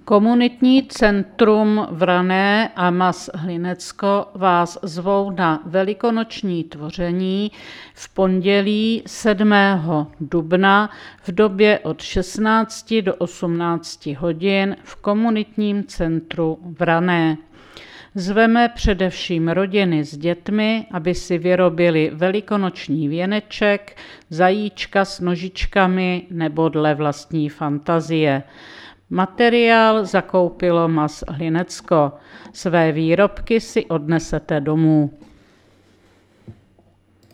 Komunitní centrum Vrané a Mas Hlinecko vás zvou na velikonoční tvoření v pondělí 7. dubna v době od 16 do 18 hodin v komunitním centru Vrané. Zveme především rodiny s dětmi, aby si vyrobili velikonoční věneček, zajíčka s nožičkami nebo dle vlastní fantazie. Materiál zakoupilo Mas Hlinecko. Své výrobky si odnesete domů.